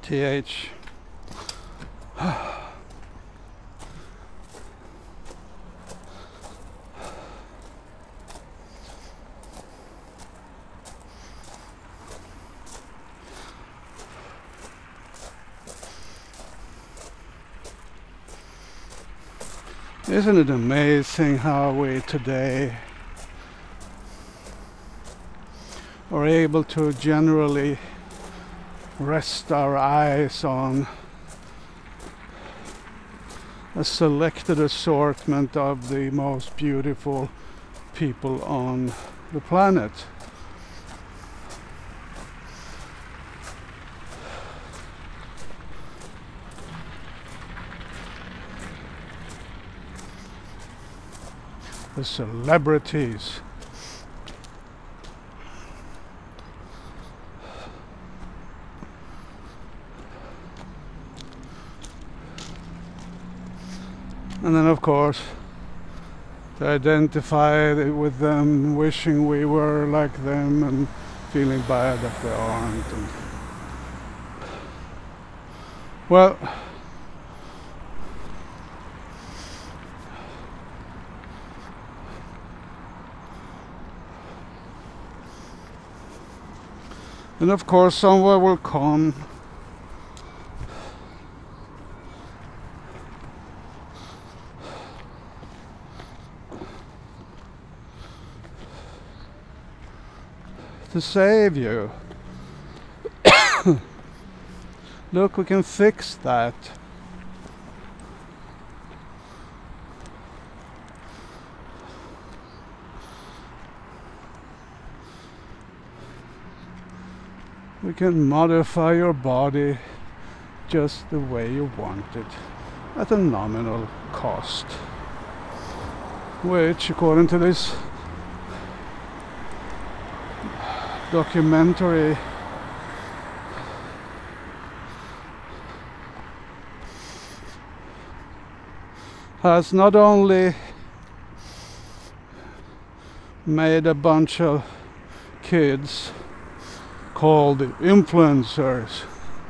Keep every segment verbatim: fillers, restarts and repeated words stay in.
Th. Isn't it amazing how we today are able to generally rest our eyes on a selected assortment of the most beautiful people on the planet? The celebrities. And then of course to identify with them, wishing we were like them and feeling bad that they aren't. And well, and of course someone will come to save you. Look, we can fix that. We can modify your body just the way you want it at a nominal cost, which according to this documentary has not only made a bunch of kids called influencers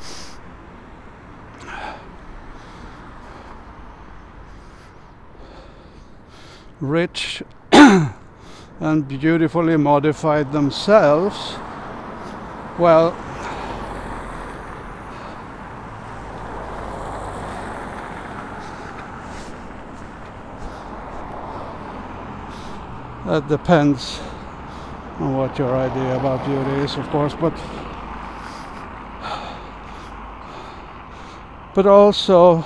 rich and beautifully modified themselves. Well, that depends on what your idea about beauty is, of course, but but also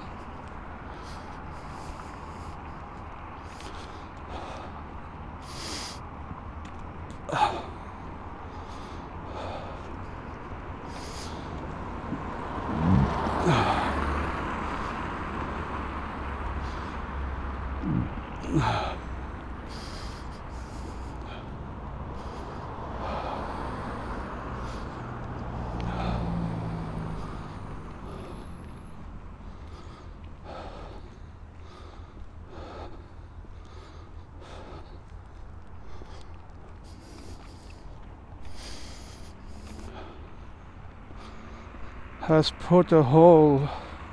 has put a whole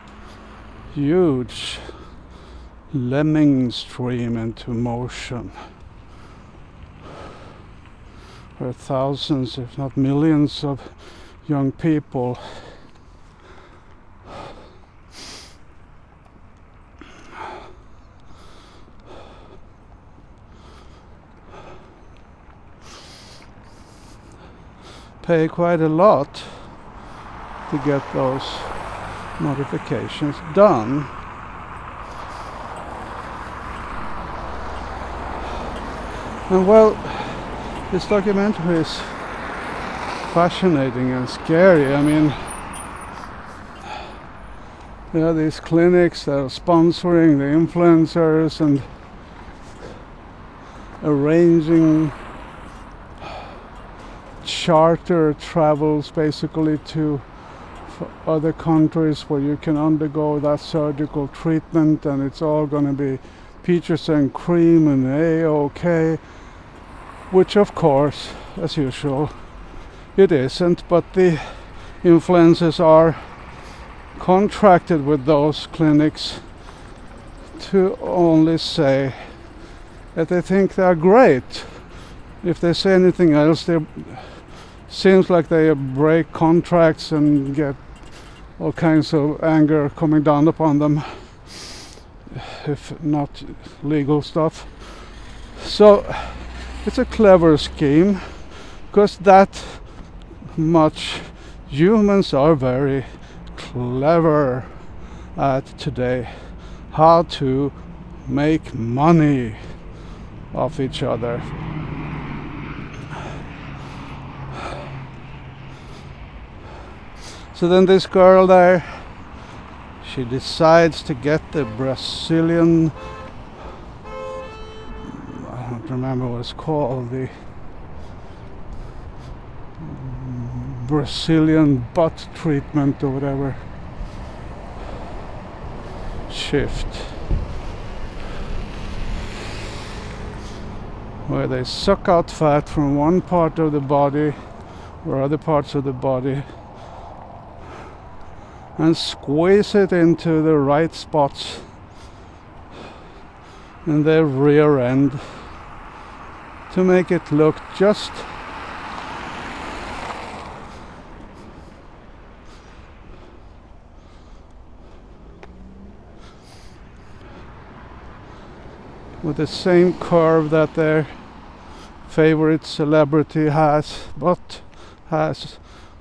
huge lemming stream into motion, where thousands, if not millions, of young people pay quite a lot to get those modifications done. And well, this documentary is fascinating and scary. I mean, there are these clinics that are sponsoring the influencers and arranging charter travels basically to other countries where you can undergo that surgical treatment, and it's all going to be peaches and cream and A-OK, which of course, as usual, it isn't. But the influencers are contracted with those clinics to only say that they think they're great. If they say anything else, they seems like they break contracts and get all kinds of anger coming down upon them, if not legal stuff. So it's a clever scheme, because that much humans are very clever at today, how to make money off each other. So then this girl there, she decides to get the Brazilian, I don't remember what it's called, the Brazilian butt treatment or whatever, shift, where they suck out fat from one part of the body or other parts of the body and squeeze it into the right spots in the rear end to make it look just with the same curve that their favorite celebrity has, but has.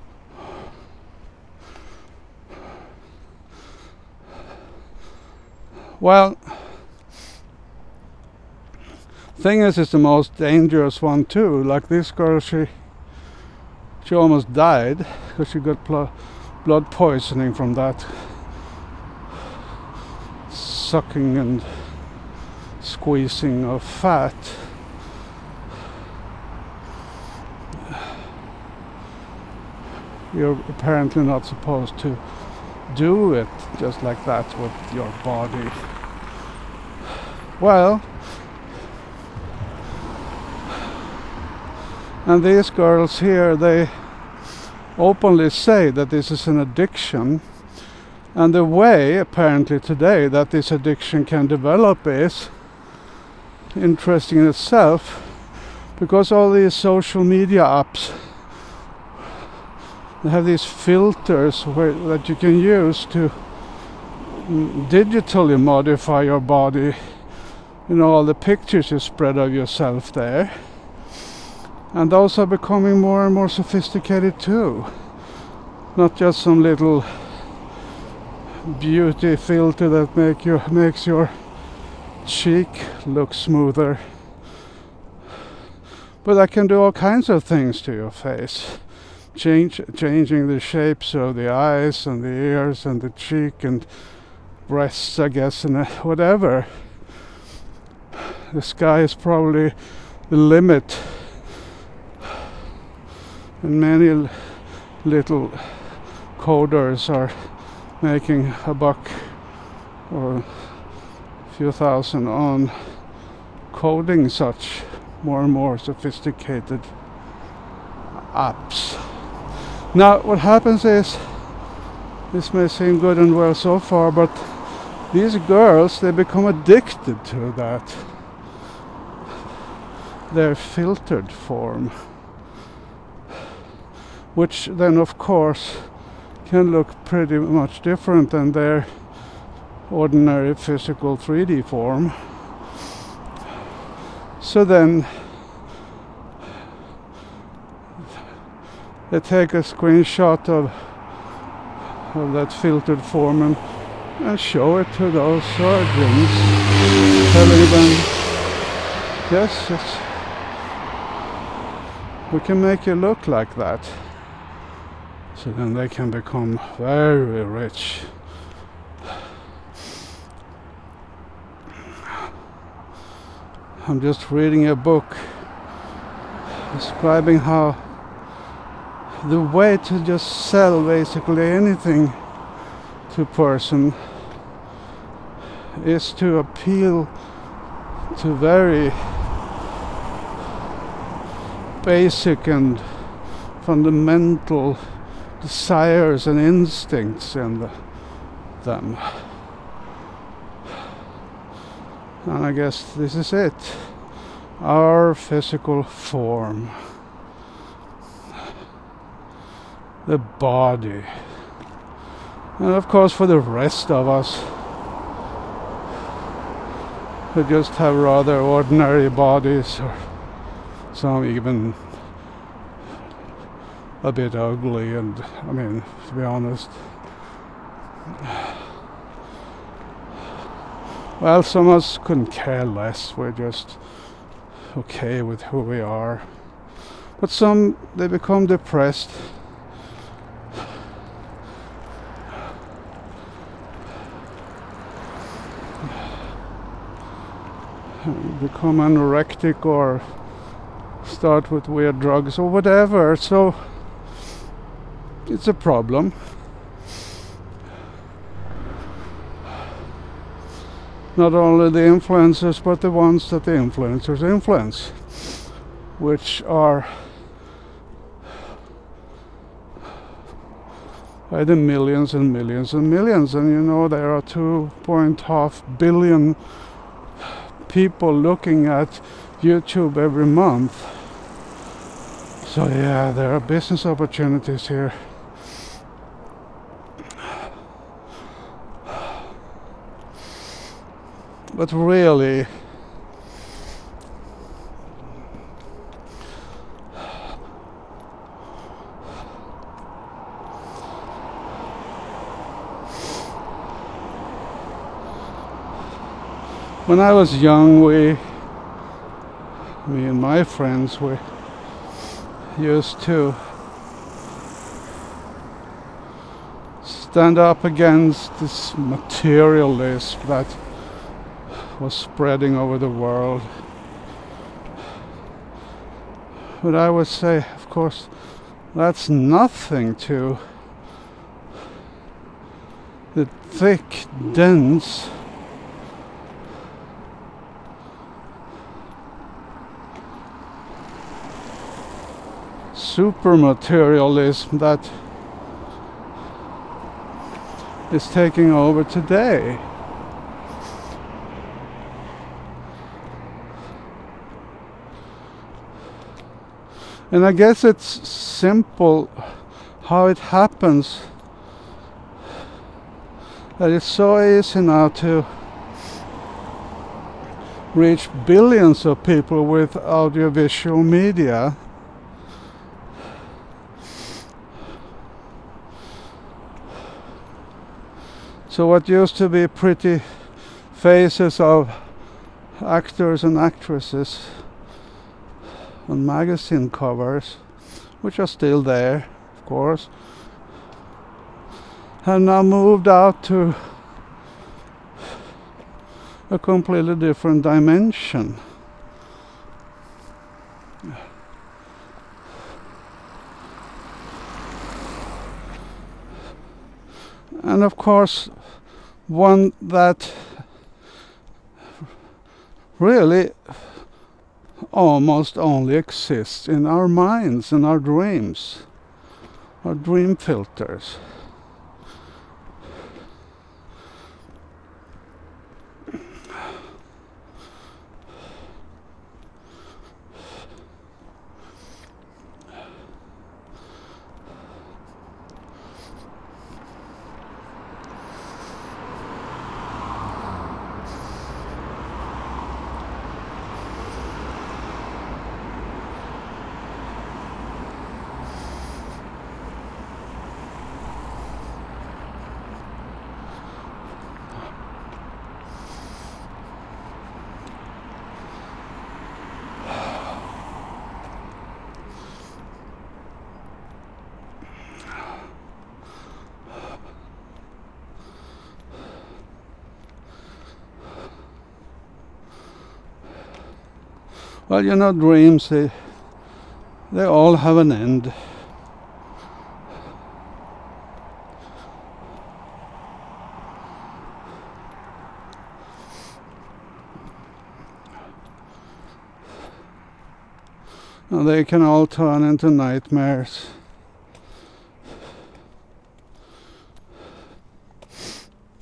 Well, thing is, it's the most dangerous one too. Like this girl, she she almost died because she got pl- blood poisoning from that sucking and squeezing of fat. You're apparently not supposed to do it just like that with your body. Well, and these girls here, they openly say that this is an addiction, and the way apparently today that this addiction can develop is interesting in itself, because all these social media apps, they have these filters where, that you can use to digitally modify your body. You know, all the pictures you spread of yourself there. And those are becoming more and more sophisticated too. Not just some little beauty filter that make your, makes your cheek look smoother. But that can do all kinds of things to your face. Change, changing the shapes of the eyes and the ears and the cheek and breasts, I guess, and whatever. The sky is probably the limit, and many l- little coders are making a buck or a few thousand on coding such more and more sophisticated apps. Now what happens is, this may seem good and well so far, but these girls, they become addicted to that, their filtered form, which then of course can look pretty much different than their ordinary physical three D form. So then they take a screenshot of, of that filtered form and, and show it to those surgeons, telling them, yes, yes, we can make you look like that. So then they can become very rich. I'm just reading a book describing how the way to just sell basically anything to a person is to appeal to very basic and fundamental desires and instincts in the them. And I guess this is it. Our physical form. The body. And of course for the rest of us who just have rather ordinary bodies, or some even a bit ugly, and I mean, to be honest, well, some of us couldn't care less. We're just okay with who we are. But some, they become depressed. Become anorectic or start with weird drugs or whatever. So it's a problem. Not only the influencers, but the ones that the influencers influence, which are by the millions and millions and millions. And you know, there are two point five billion people looking at YouTube every month. So yeah, there are business opportunities here. But really, when I was young, we, me and my friends, we used to stand up against this materialism that was spreading over the world. But I would say, of course, that's nothing to the thick, dense, super materialism that is taking over today. And I guess it's simple how it happens, that it's so easy now to reach billions of people with audiovisual media. So what used to be pretty faces of actors and actresses on magazine covers, which are still there, of course, have now moved out to a completely different dimension. And of course, one that really almost only exists in our minds and our dreams, our dream filters. Well, you know, dreams, they, they all have an end. And they can all turn into nightmares.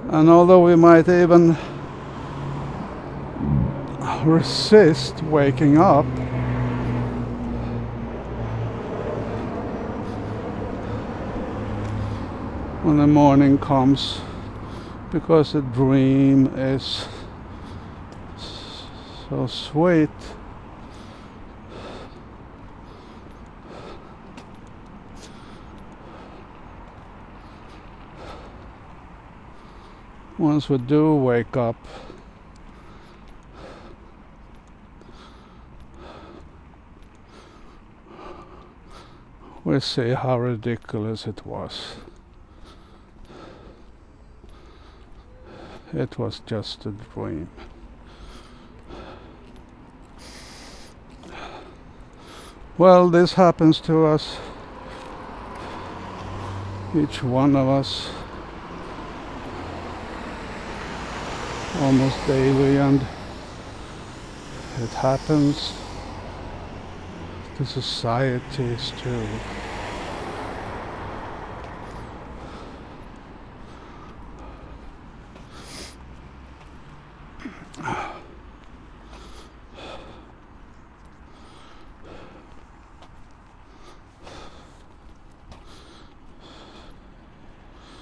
And although we might even resist waking up, when the morning comes, because the dream is so sweet, once we do wake up, we see how ridiculous it was. It was just a dream. Well, this happens to us, each one of us, almost daily, and it happens to societies too.